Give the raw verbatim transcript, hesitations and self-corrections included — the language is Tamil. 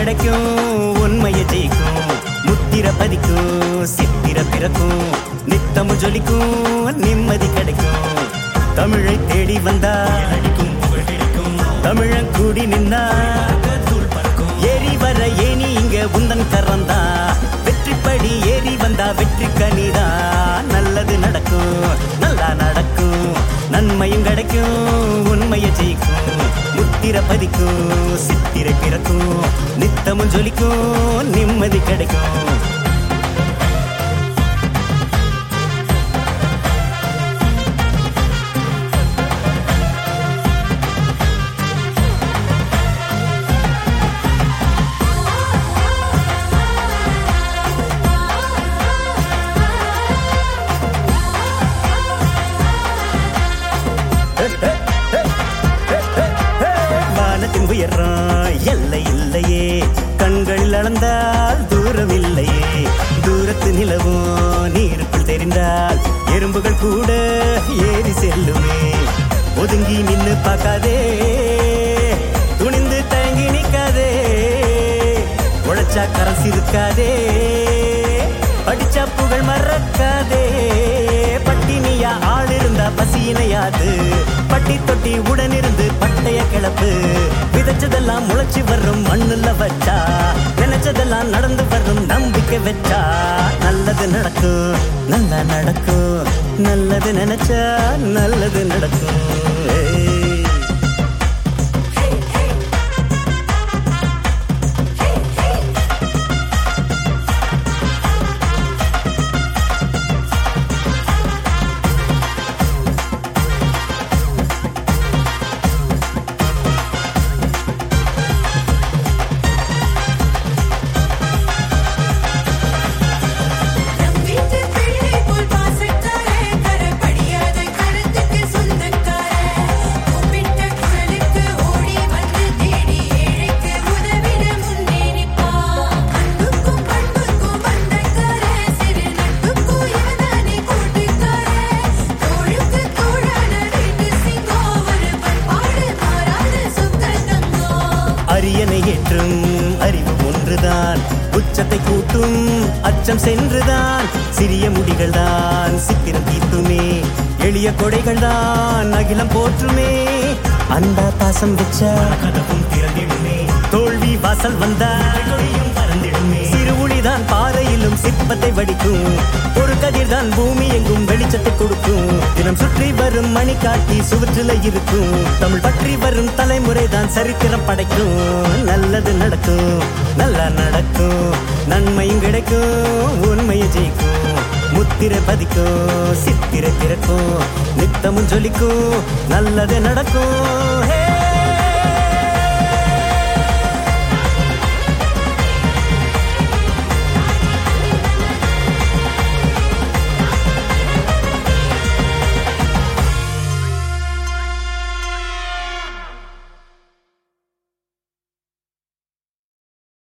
கிடைக்கும் உண்மையை ஜெயிக்கும் முத்திர பதிக்கும் சித்திர பிறக்கும் நித்தமும் ஜொலிக்கும் நிம்மதி கிடைக்கும் தமிழை தேடி வந்தா அடிக்கும் புகழ் கிடைக்கும் தமிழன் கூடி நின்னா தூள் பறக்கும் ஏறி வர ஏனி இங்க உந்தன் கரந்தா வெற்றிப்படி ஏறி வந்தா வெற்றி கனிதா நல்லது நடக்கும் நல்லா நடக்கும் நன்மையும் கிடைக்கும் உண்மையை ஜெயிக்கும் முத்திர பதிக்கும் சித்திரை பிறக்கும் நித்தமும் ஜொலிக்கும் நிம்மதி கிடைக்கும் வானத்தின் உயரம் எல்லை இல்லையே கண்களில் அளந்தால் தூரம் இல்லையே தூரத்து நிலவும் நீருக்குள் தெரிந்தால் எறும்புகள் கூட ஏறி செல்லுமே ஒதுங்கி நின்னு பார்க்காதே துணிந்து தயங்கி நிற்காதே உழைச்சா கரசி இருக்காதே படிச்சா புகழ் மறக்காதே பட்டினியா ஆள் இருந்தா பசியினையாது பட்டி தொட்டி உடனிருந்து பட்டைய கிளப்பு விதைச்சதெல்லாம் முளைச்சி வரும் மண்ணுல வச்சா நினைச்சதெல்லாம் நடந்து வரும் நம்பிக்கை வச்சா நல்லது நடக்கும் நல்லா நடக்கும் நல்லது நினைச்சா நல்லது நடக்கும் அரியணை ஏற்றும் அறிவு ஒன்றுதான் உச்சத்தை கூட்டும் அச்சம் சென்றுதான் சிறிய முடிகள் தான் சித்திரம் தீர்த்துமே எளிய கொடைகள் தான் அகிலம் போற்றுமே அன்பா பாசம் வச்சா கதவும் திறந்திடுமே தோல்வி வாசல் வந்தா பறந்திடுமே சிறு ஒளிதான் பாறையிலும் சிற்பத்தை வடிக்கும் ஒரு கதிர் தான் பூமி எங்கும் வெளிச்சத்தை கொடுக்கும் தினம் சுற்றி வரும் மணி காட்டி சுவற்றில இருக்கும் தமிழ் பற்றி வரும் தலைமுறை தான் சரித்திரம் படைக்கும் நல்லது நடக்கும் நல்லா நடக்கும் நன்மையும் கிடைக்கும் உண்மையை ஜெயிக்கும் முத்திரை பதிக்கும் சித்திரை பிறக்கும் நித்தமும் ஜொலிக்கும் நல்லது நடக்கும்.